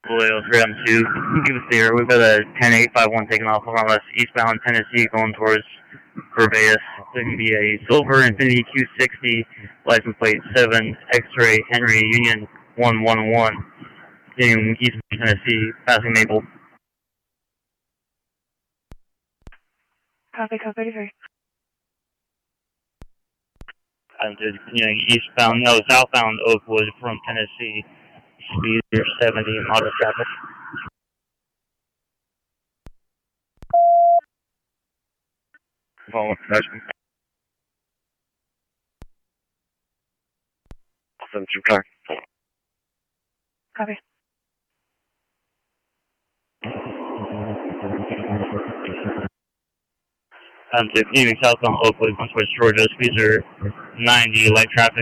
Loyal 3 on 2. Keep us there. We've got a 10851 taking off from us eastbound Tennessee going towards Barbados. It's going to be a silver Infiniti Q60, license plate 7, X-ray Henry Union 111. Continuing eastbound Tennessee, passing Maple. Copy, code 33. Continuing southbound Oakwood from Tennessee. Speed 70, modest traffic. Following production. 72 car. Copy. Continuing southbound Oakwood, going towards Georgia. Speeds are 90, light traffic.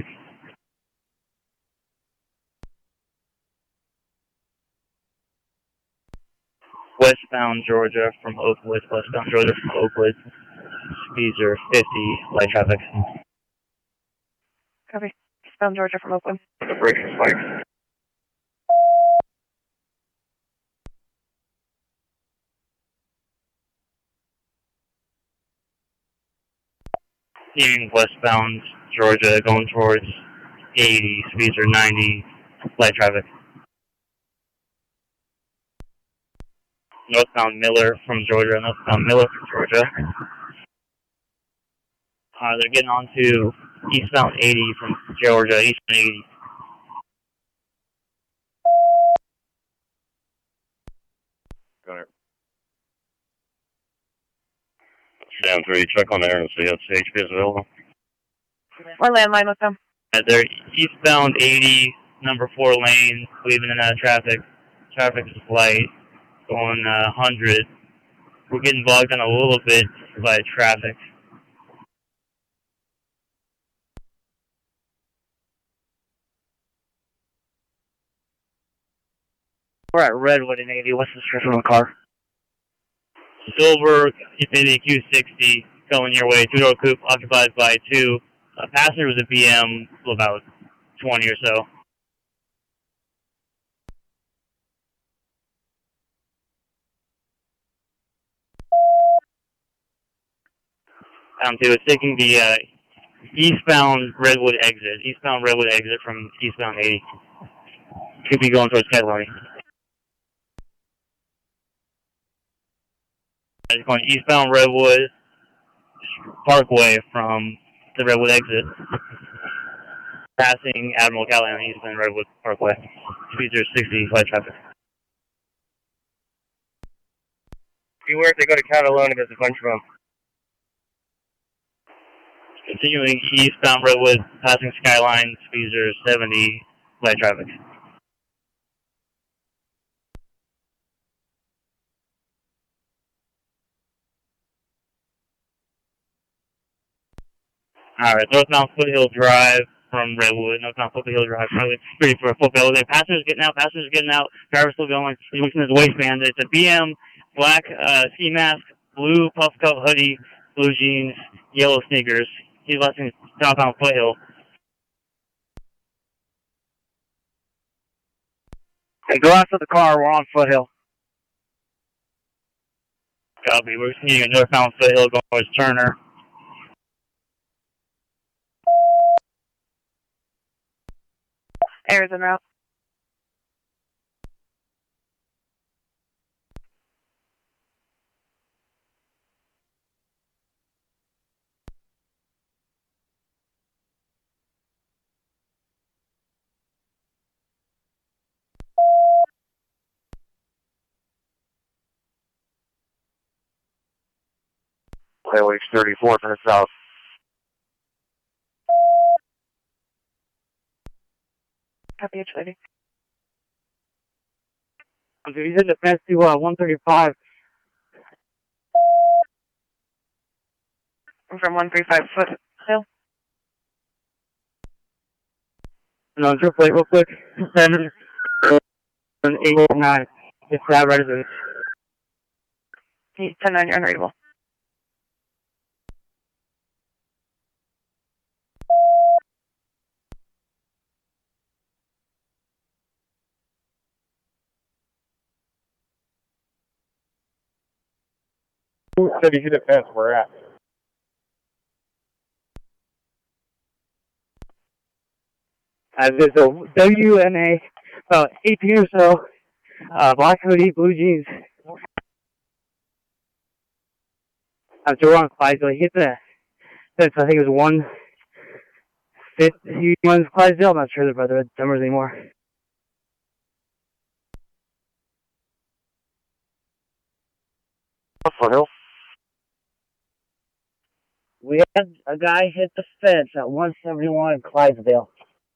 Westbound Georgia from Oakwood, speeds are 50, light traffic. Copy. Eastbound Georgia from Oakwood. The braking spikes. Continuing westbound Georgia, going towards 80, speeds are 90, light traffic. Northbound Miller from Georgia. They're getting on to eastbound 80 from Georgia, eastbound 80. Got it. Down 3, check on there and see if CHP is available. Or landline with them. They're eastbound 80, number 4 lane, leaving in traffic. Traffic is light. Going 100. We're getting bogged down a little bit by traffic. We're at Redwood in 80. What's the description on the car? Silver Infiniti Q60 going your way. 2-door coupe occupied by 2. Passenger was a BM, about 20 or so. It's taking the eastbound Redwood exit from eastbound 80. Could be going towards Cataloni. It's going eastbound Redwood Parkway from the Redwood exit. Passing Admiral Callahan eastbound Redwood Parkway. Speeds are 60, light traffic. Beware if they go to Cataloni, there's a bunch of them. Continuing eastbound Redwood, passing Skyline, speeds are 70, light traffic. Alright, northbound Foothill Drive from Redwood, ready for a Foothill. Passengers getting out, driver's still going, he's looking at his waistband. It's a BM, black ski mask, blue puff coat hoodie, blue jeans, yellow sneakers. He's left southbound Foothill. And go out to the car, we're on Foothill. Copy, we're seeing a northbound Foothill going towards Turner. Errors en route. Highway 34 to the south. Copy, H lady. Okay, he's in the fence to 135. From 135 Foothill. No, it's your plate real quick. 7-8-9. It's that residence. He's 10-9, you're unreadable. Who said he hit a fence? Where at? There's a WNA, about 18 or so, black hoodie, blue jeans. After we're on Clydesdale, he hit the fence. I think it was 150. He won Clydesdale. I'm not sure about the numbers anymore. Foothill. We had a guy hit the fence at 171 in Clydesdale.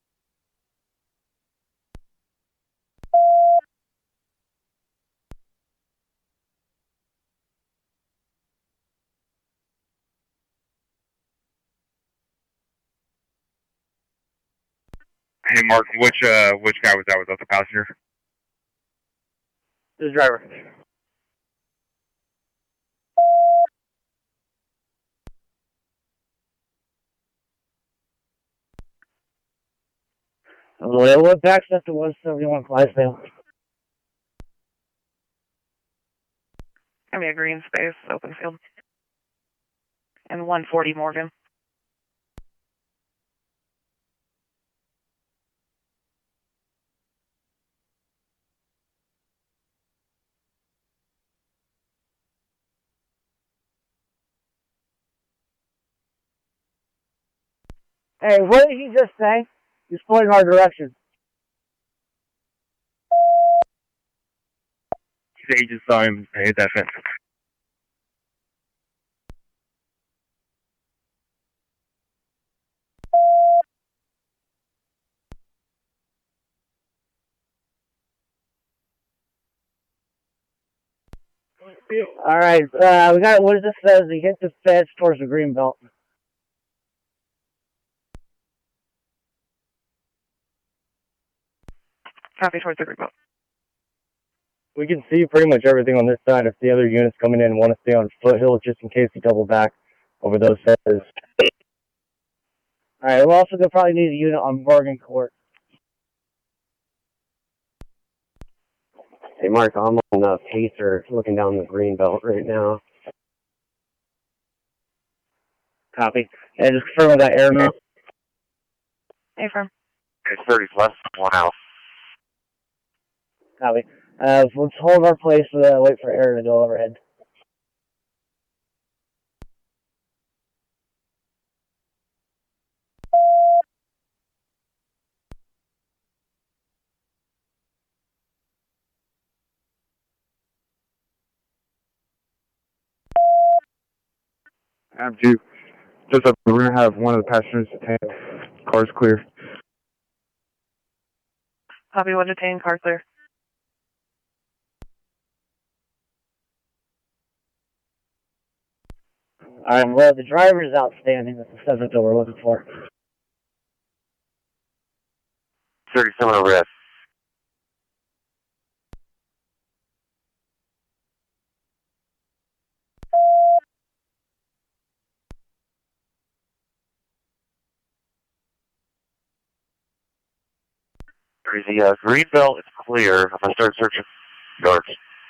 Hey, Mark, which guy was that? Was that the passenger? The driver. Well, it backs up to 171 Clydesdale. Gonna be a green space, open field. And 140 Morgan. Hey, what did he just say? He's pointing our direction. He just saw him hit that fence. All right, we got what this says. He hit the fence towards the green belt. Copy towards the group. We can see pretty much everything on this side. If the other units coming in want to stay on Foothill, just in case we double back over those fences. All right, we're also gonna probably need a unit on Morgan Court. Hey, Mark, I'm on Pacer, looking down the green belt right now. Copy. And just confirm with that air now. Hey, firm. It's 30 plus, 1 house. Copy. Let's hold our place. Wait for air to go overhead. I'm due. Just up, we're going to have one of the passengers detained. Car's clear. Copy 1 detained, car clear. All right, well, the driver is outstanding. That's the subject that we're looking for. 37 arrest. The green belt is clear. If I start searching yards.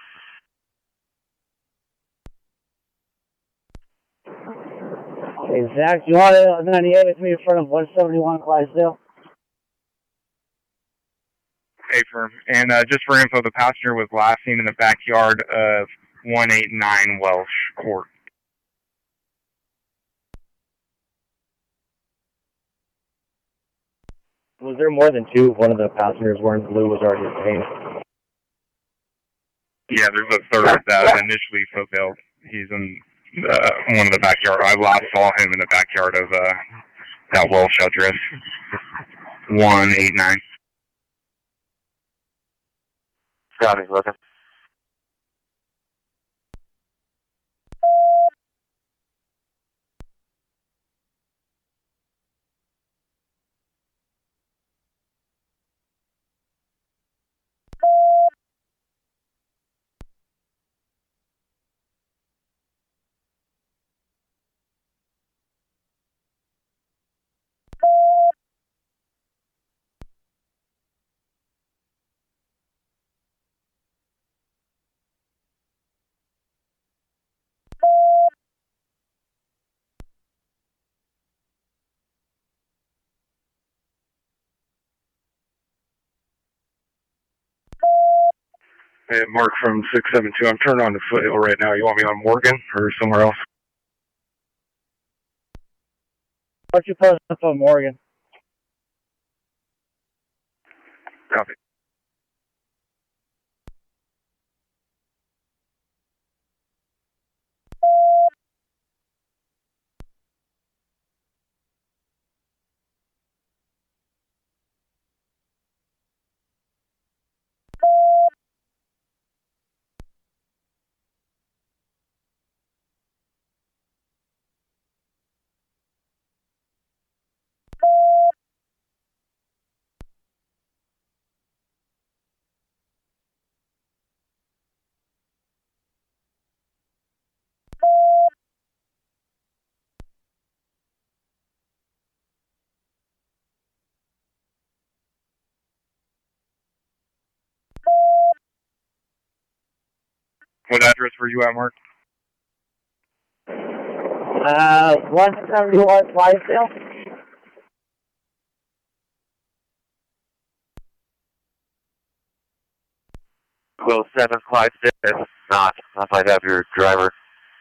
Okay, Zach, you want to 98 with me in front of 171 Clydesdale? Hey, firm. And just for info, the passenger was last seen in the backyard of 189 Welsh Court. Was there more than two? One of the passengers wearing blue was already detained. Yeah, there's a third that initially fulfilled. He's in one of the backyard. I last saw him in the backyard of that Welsh address. 189. Got it, looking. Hey, Mark from 672. I'm turned on to Foothill right now. You want me on Morgan or somewhere else? Why don't you post up on Morgan? Copy. What address were you at, Mark? 171 Clydesdale. Well, 7 Clydesdale. If not, if I have your driver.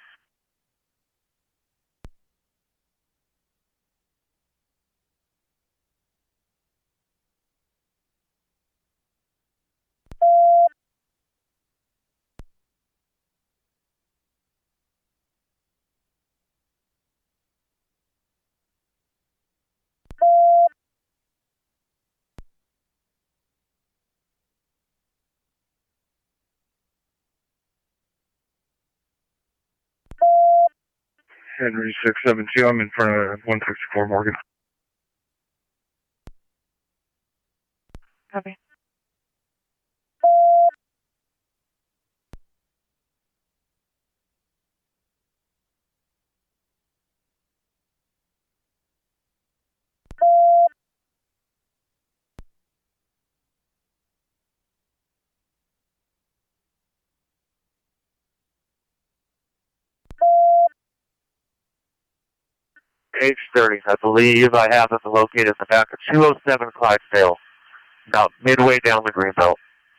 Henry 672. I'm in front of 164 Morgan. Copy. H30. I believe I have it located in the back of 207 Clydesdale. About midway down the greenbelt.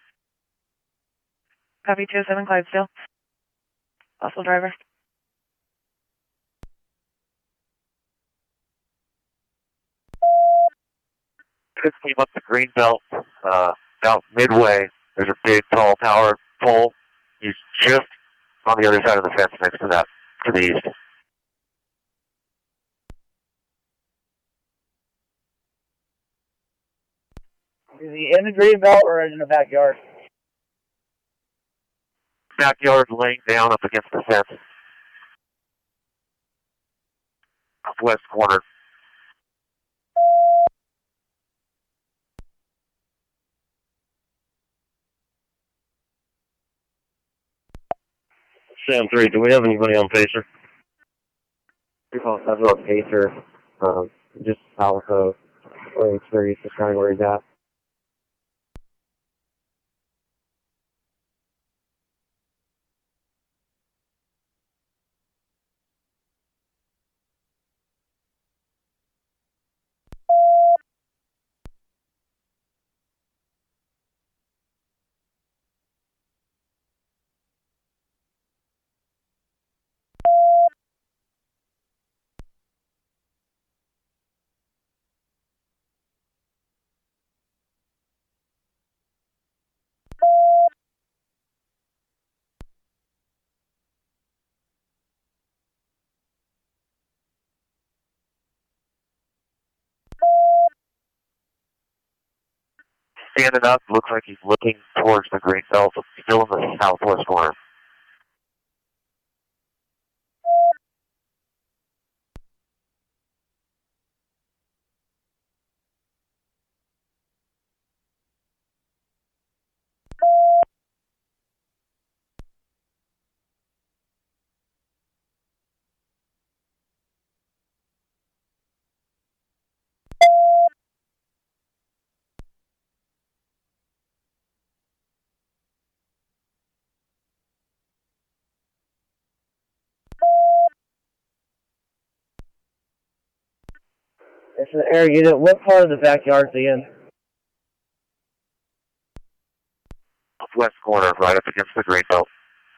Copy 207 Clydesdale. Also driver. 15 up the greenbelt, about midway. There's a big, tall power pole. He's just on the other side of the fence next to that, to the east. Is he in the green belt or in the backyard? Backyard laying down up against the fence. West corner. Sam 3, do we have anybody on Pacer? We call Federal Pacer, just south of where he's just trying where he's at. Standing up, looks like he's looking towards the green belt, still in the southwest corner. It's an air unit. What part of the backyard is he in? southwest corner, right up against the green belt.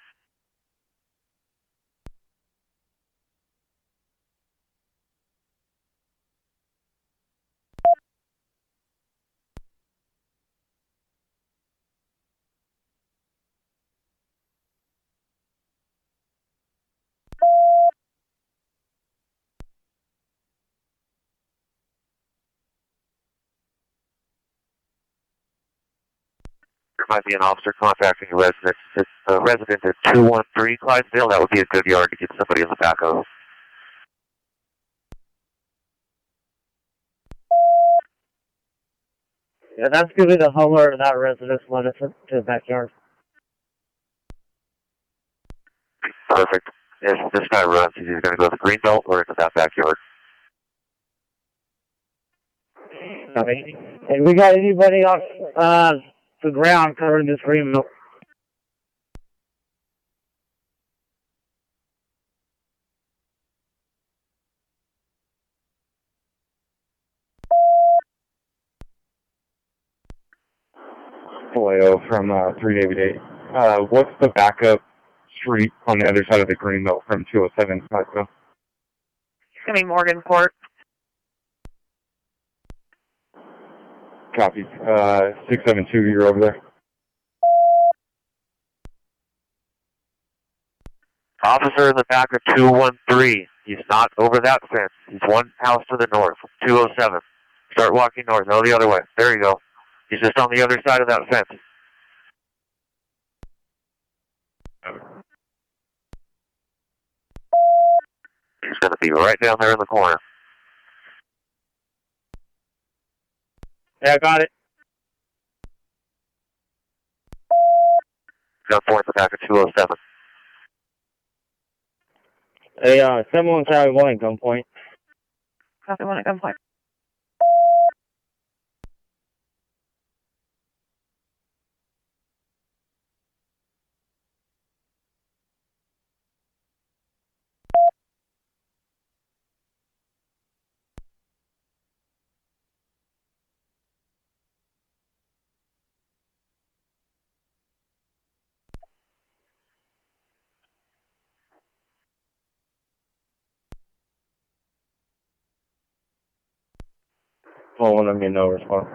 There might be an officer contacting a resident. It's a resident at 213 Clydesdale. That would be a good yard to get somebody in the back of. Yeah, that's going to be the Hummer of that residence when it's to the backyard. Perfect. If this guy runs, he's either going to go to the green belt or into that backyard. Copy. And we got anybody on the ground covering this green belt? Vallejo from 388. What's the backup street on the other side of the green belt from 207 Clydesdale? It's going to be Morganport. Copy. 672, you're over there. Officer in the back of 213. He's not over that fence. He's one house to the north, 207. Start walking north. No, the other way. There you go. He's just on the other side of that fence. He's going to be right down there in the corner. Yeah, got it. Gunpoint in the back of 207. Hey, 717 at gunpoint. Copy 1 at gunpoint. Phone, I mean, no response.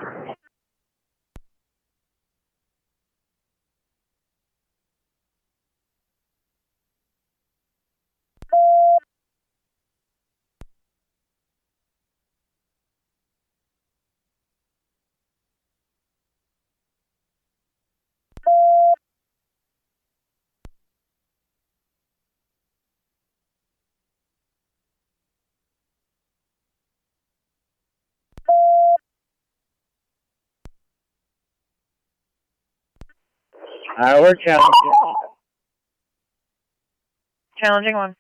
We're challenging. Challenging 1.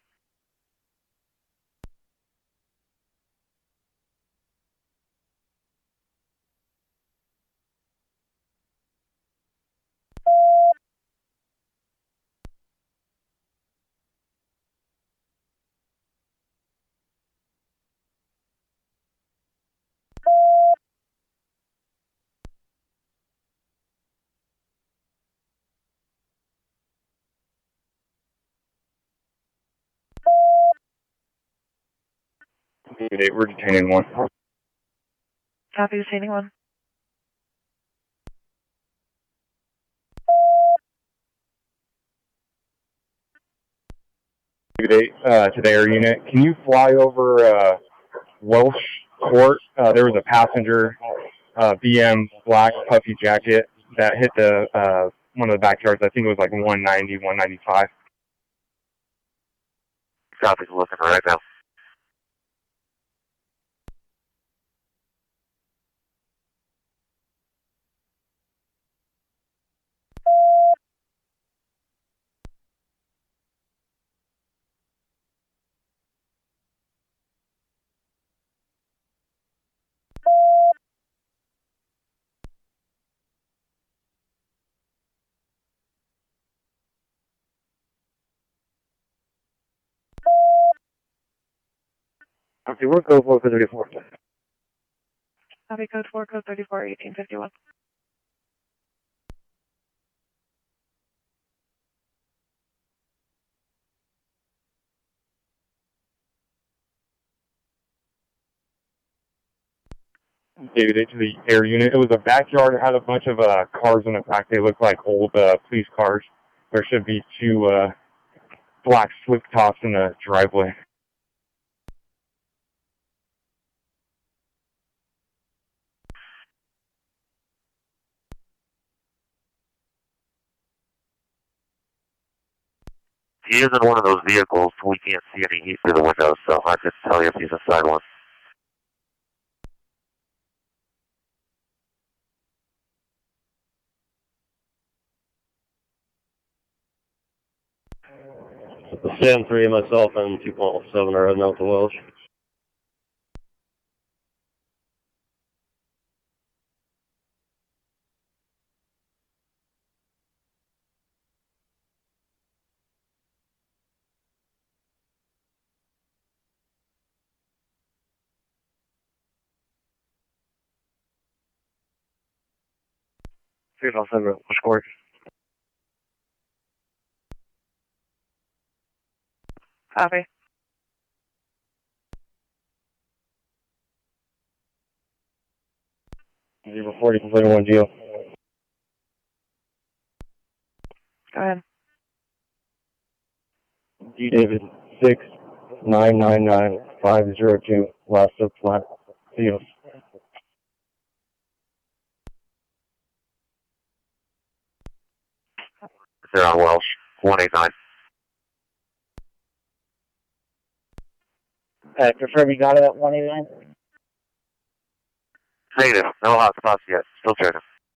We're detaining one. Copy detaining 1. To the air unit, can you fly over Welsh Court? There was a passenger, BM black puffy jacket that hit the one of the backyards. I think it was like 190, 195. Copy's looking right now. Okay, we're code 434. Copy code 4, code 34, 1851. Gave it to the air unit. It was a backyard. It had a bunch of cars in the back. They looked like old police cars. There should be two black slick tops in the driveway. He is in one of those vehicles. We can't see any heat through the windows, so I couldn't tell you if he's inside one. Sam 3, myself, and 2.7 are heading out to Welsh. Three five seven, Welsh Court. Copy. Zero 40, completing 1 Geo. Go ahead. D David 6999502, last of flat Theos. They're on Welsh, 189. Confirm you got it at 189? Negative. No hot spots yet. Still checking.